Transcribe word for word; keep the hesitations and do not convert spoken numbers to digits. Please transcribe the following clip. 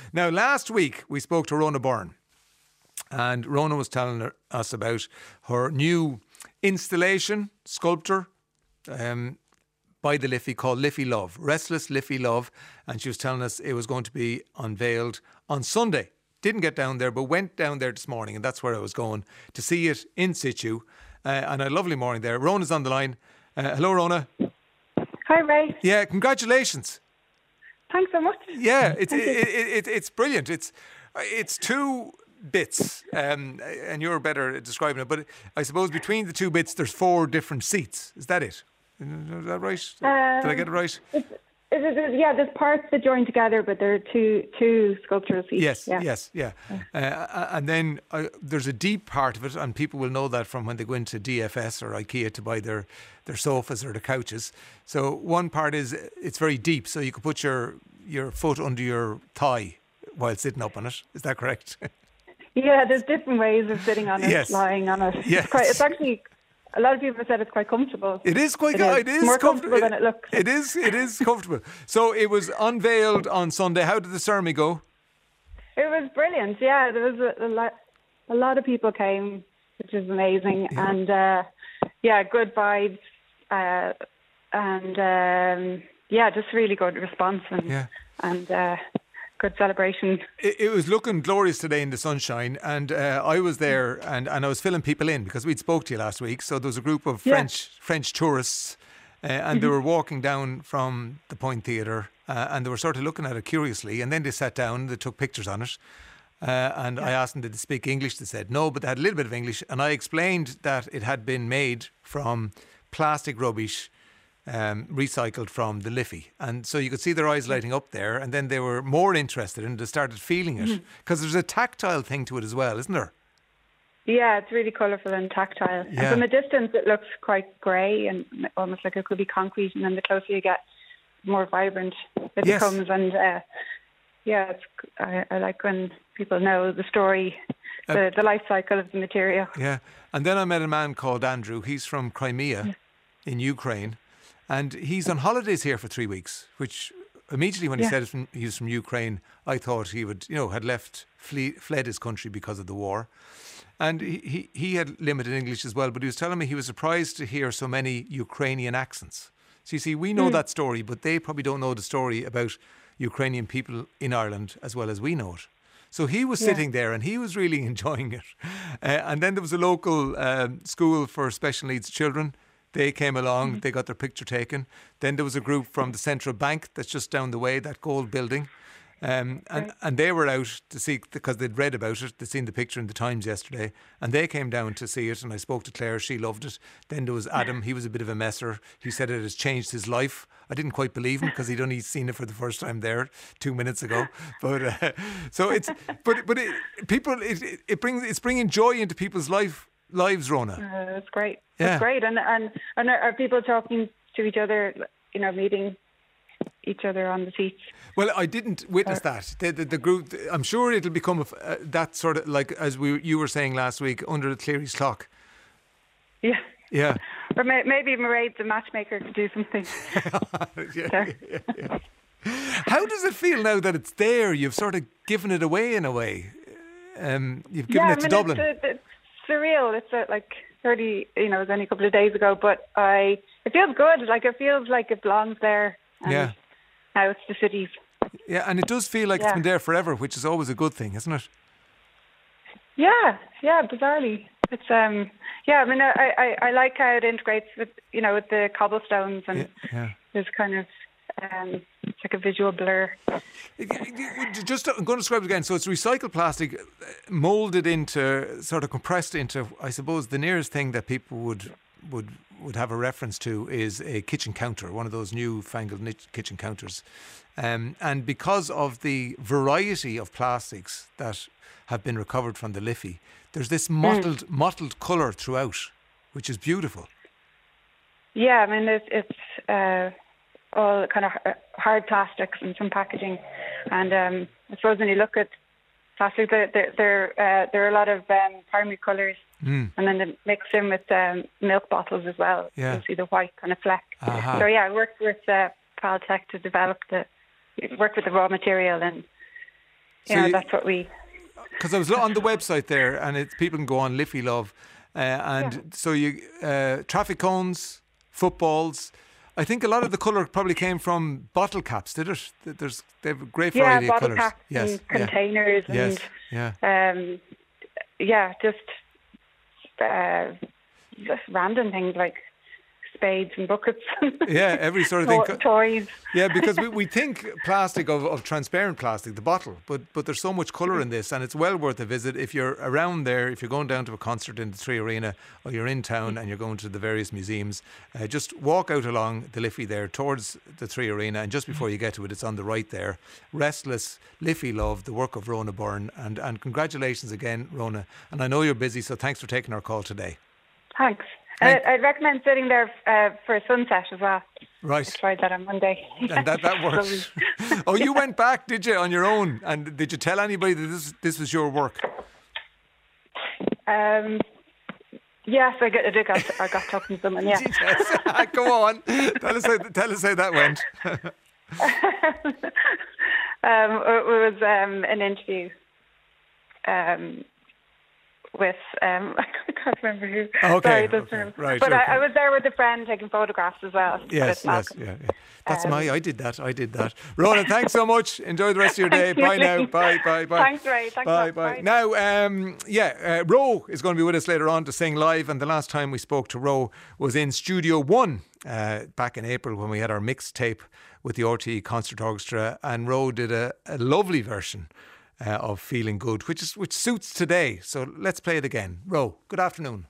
Now, last week we spoke to Rona Byrne, and Rona was telling her, us about her new installation, sculpture, um, by the Liffey called Liffey Love, Restless Liffey Love, and she was telling us it was going to be unveiled on Sunday. Didn't get down there, but went down there this morning, and that's where I was going to see it in situ. Uh, and a lovely morning there. Rona's on the line. Uh, hello, Rona. Hi, Ray. Yeah, congratulations. Thanks so much. Yeah, it's it, it, it, it's brilliant. It's it's two bits, um, and you're better at describing it. But I suppose between the two bits, there's four different seats. Is that it? Is that right? Um, Did I get it right? It's, it's, it's, yeah, there's parts that join together, but there are two two sculptural seats. Yes, yeah. yes, yeah. Uh, and then uh, there's a deep part of it, and people will know that from when they go into D F S or IKEA to buy their, their sofas or the couches. So one part is it's very deep, so you can put your, your foot under your thigh while sitting up on it. Is that correct? Yeah, there's different ways of sitting on it, yes. lying on it. Yes. It's, quite, it's actually... A lot of people have said it's quite comfortable. It is quite. It is, it is more comfortable. comfortable than it looks. It is. It is comfortable. So it was unveiled on Sunday. How did the ceremony go? It was brilliant. Yeah, there was a, a lot. A lot of people came, which is amazing, yeah. and uh, yeah, good vibes, uh, and um, yeah, just really good response and yeah. and. Uh, Good celebration. It, it was looking glorious today in the sunshine, and uh, I was there, and, and I was filling people in because we'd spoke to you last week. So there was a group of French yeah. French tourists, uh, and mm-hmm. they were walking down from the Point Theatre, uh, and they were sort of looking at it curiously. And then they sat down, they took pictures on it, uh, and yeah. I asked them, did they speak English? They said no, but they had a little bit of English. And I explained that it had been made from plastic rubbish. Um, recycled from the Liffey, and so you could see their eyes lighting up there, and then they were more interested and they started feeling it because mm-hmm. there's a tactile thing to it as well, isn't there? Yeah, it's really colourful and tactile. Yeah. And from a distance it looks quite grey and almost like it could be concrete, and then the closer you get, the more vibrant it yes. becomes. And uh, yeah, it's, I, I like when people know the story, the, uh, the life cycle of the material. Yeah, and then I met a man called Andrew. He's from Crimea yeah. in Ukraine. And he's on holidays here for three weeks, which immediately when he yeah. said from, he was from Ukraine, I thought he would, you know, had left, flee, fled his country because of the war. And he, he, he had limited English as well, but he was telling me he was surprised to hear so many Ukrainian accents. So you see, we know mm. that story, but they probably don't know the story about Ukrainian people in Ireland as well as we know it. So he was yeah. sitting there and he was really enjoying it. Uh, and then there was a local um, school for special needs children. They came along, mm-hmm. they got their picture taken. Then there was a group from the Central Bank that's just down the way, that gold building. Um, and, right. and they were out to see, because they'd read about it, they'd seen the picture in the Times yesterday, and they came down to see it, and I spoke to Claire, she loved it. Then there was Adam, he was a bit of a messer. He said it has changed his life. I didn't quite believe him because he'd only seen it for the first time there two minutes ago. But uh, so it's, but but it, people, it, it brings, it's bringing joy into people's life. Lives, Rona. Uh, that's great. Yeah. That's great. And and and are, are people talking to each other? You know, meeting each other on the seats. Well, I didn't witness or, that. The, the, the group. I'm sure it'll become a, uh, that sort of like as we you were saying last week under the Cleary's clock. Yeah. Yeah. Or may, maybe Mairead, the matchmaker, could do something. yeah, yeah, yeah. How does it feel now that it's there? You've sort of given it away in a way. Um, you've given yeah, it to I mean, Dublin. It's, it's surreal. It's uh, like thirty, you know, it was only a couple of days ago, but I, it feels good. Like it feels like it belongs there. And yeah. Now it's the city's. Yeah, and it does feel like yeah. it's been there forever, which is always a good thing, isn't it? Yeah, yeah, bizarrely. It's um, yeah. I mean, I, I, I like how it integrates with, you know, with the cobblestones, and yeah, yeah. there's kind of um, it's like a visual blur. Just I'm going to describe it again. So it's recycled plastic, molded into, sort of compressed into, I suppose, the nearest thing that people would would would have a reference to is a kitchen counter, one of those new fangled kitchen counters. Um, and because of the variety of plastics that have been recovered from the Liffey, there's this mottled mm. mottled colour throughout, which is beautiful. Yeah, I mean, it's, it's uh, all kind of hard plastics and some packaging. And um, I suppose when you look at plastic, there, there, there, uh, there are a lot of um, primary colours. Mm. And then they mix in with um, milk bottles as well. Yeah. You see the white kind of fleck. Uh-huh. So yeah, I worked with uh, Paltech to develop the, worked with the raw material, and you so know, you, that's what we... Because I was on the website there, and it's, people can go on Liffey Love. Uh, and yeah. so you uh, traffic cones, footballs. I think a lot of the colour probably came from bottle caps, did it? There's they have a great variety yeah, of colours. Caps yes, and containers yeah. and yes. yeah, um, yeah, just uh, just random things like spades and buckets. Yeah, every sort of thing. To- toys. Yeah, because we, we think plastic of, of transparent plastic, the bottle, but but there's so much colour in this, and it's well worth a visit if you're around there. If you're going down to a concert in the Three Arena, or you're in town and you're going to the various museums, uh, just walk out along the Liffey there towards the Three Arena, and just before you get to it, it's on the right there. Restless, Liffey Love, the work of Rona Byrne, and and congratulations again, Rona. And I know you're busy, so thanks for taking our call today. Thanks. Uh, I'd recommend sitting there uh, for a sunset as well. Right. I tried that on Monday. And that, that worked. Oh, you went back, did you, on your own? And did you tell anybody that this this was your work? Um, yes, I got, I got, I got talking to someone, yeah. Go on. Tell us how, tell us how that went. um, it was um, an interview. Um with, um, I can't remember who. Okay. Sorry, okay. Right, but okay. I, I was there with a friend taking photographs as well. Yes, yes, yeah, yeah. That's um, my, I did that, I did that. Rona, thanks so much. Enjoy the rest of your day. Bye now. Bye, bye, bye. Thanks, Ray. Thanks bye, bye. bye. Now, um, yeah, uh, Ro is going to be with us later on to sing live. And the last time we spoke to Ro was in Studio One uh, back in April when we had our mixtape with the R T E Concert Orchestra. And Ro did a, a lovely version Uh, of Feeling Good, which is which suits today. So let's play it again. Ro, good afternoon.